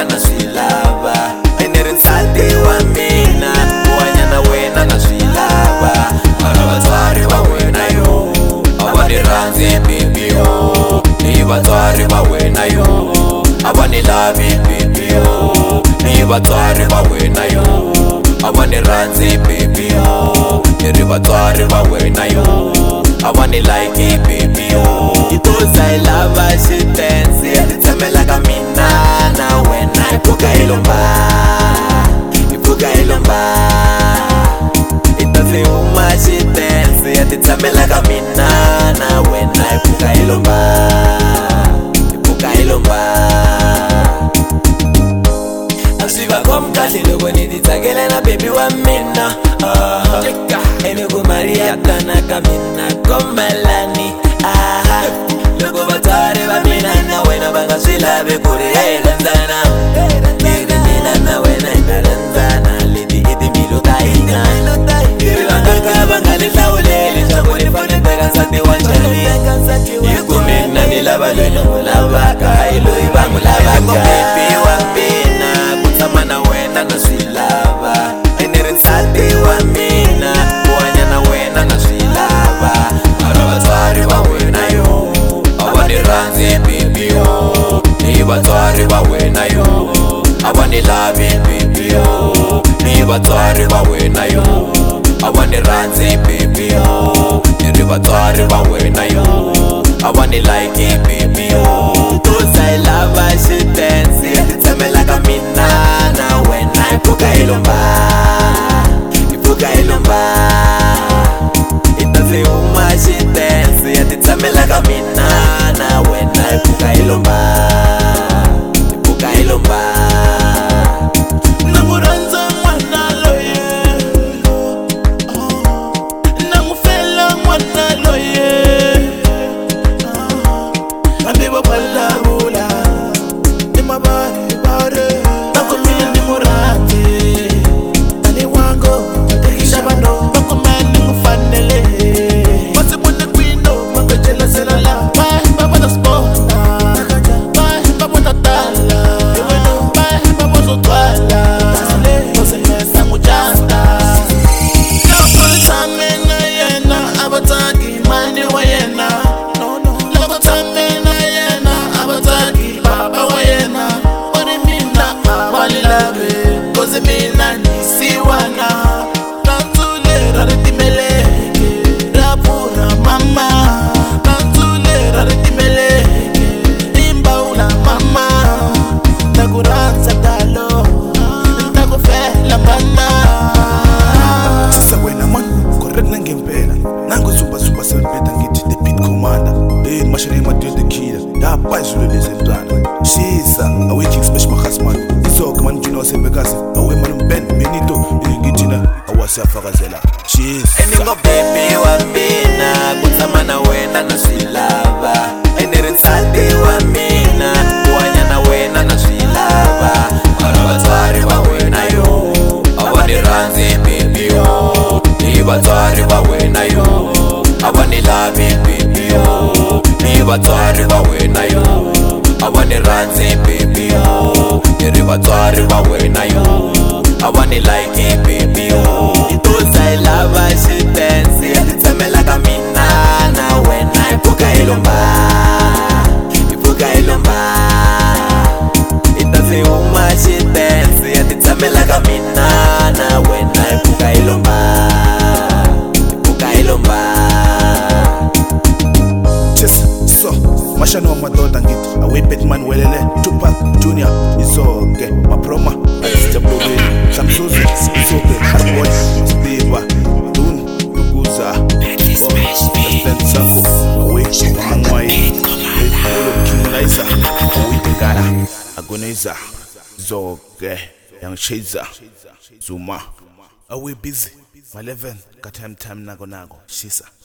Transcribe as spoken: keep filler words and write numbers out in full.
wena na swilava ene ri nsati wa mina ku hanya na wena na swilava mara vatswari va wena yo a va ni rhandzi baby yo ni vatswari va wena yo a va ni lavi baby yo ni vatswari va wena yo a va ni rhandzi baby yo ni ri vatswari va wena yo a va ni like baby yo because I love her she dance ti tshamela ka mina na wena i pfuka hi lomba i pfuka hi lomba i ta se huma she dance ti tshamela ka mina na wena i pfuka hi lomba i pfuka hi lomba a swi va khomi kahle loko ni ti tsakela na baby wa mina ene ku Maria kana ka mina komalani loko vatswari va mina na wena va nga swi lavi ku ri hi rhandzana ni ri mina na wena hi nga rhandzana leti i timbilu ta hina ni ri vangaka va nga ni hlawuleli leswaku ni fane ni teka nsati wa njhani hi ku mina ni lava loyi ni n'wi lavaka hi loyi va n'wi lavaka baby wa mina ku tshama na wena na swi lava ene ri nsati wa mina ku hanya na wena na swi lava mara vatswari va wena yo a va ni rhandzi baby yo ni vatswari va wena yo a va ni lavi baby yo ni vatswari va wena yo a va ni rhandzi baby yo ni ri vatswari va wena yo a va ni like baby yo because I love her she dance ti tshamela ka mina na wena i pfuka hi lomba i pfuka hi lomba i ta se huma she dance ti tshamela ka mina na wena i pfuka hi lomba i pfuka hi lomba na n'wi rhandza n'wana loyi na n'wi fela n'wana loyi hambi va vulavula i mavarivari va ku mina ni murhandzi tani wango tekisa vanhu va ku me ni n'wi fanele va se vone kwino va nga jelasela la va va vona spota va va vona tala va va vozo twala vo se mesa n'wi jasta loko tshame na yena a va tsaki mani wa yena loko tshame na yena a va tsaki baba wa yena u ri mina a va ni lavi kozi mina ni siwana rhandzu lera ri timeleke ra pfuna mama rhandzu lera ri timeleke i mbawula mama ta ku rhandza talo ta ku fela mama sisa wena man correct nangempela nangozumba-zumba selibeda ngithi the beat commander hey mashele emadweni the killer ndabhayizulu lezentwana shisa awekik special mahasman isoke manjina wasebekasi awe malumben benito ngithina awasiyafakazela shisa eningo baby wa mina ku tshama na wena na swi lava ene ri nsati wa mina ku hanya na wena na swi lava mara vatswari va wena yo a va ni rhandzi baby yo ni vatswari va wena yo a va ni lavi baby yo ni vatswari va wena yo a va ni rhandzi baby yo ni ri vatswari va wena yo a va ni like baby yo because I love her she dance ti tshamela ka mina na wena i pfuka hi lomba i pfuka hi lomba i ta se huma she dance ti tshamela ka mina na wena i pfuka hi lomba i pfuka hi lomba shisa so mashana wa madoda ngithi awe Batman welele Tupac Junior isoke maproma asijabulweni samsuzi isoke harboy stiba dun luguza event sako awe mangwai olo kimulaiza awe ngara agoniza zoke yang cheza zuma awe busy my eleven ka time time nako nako shisa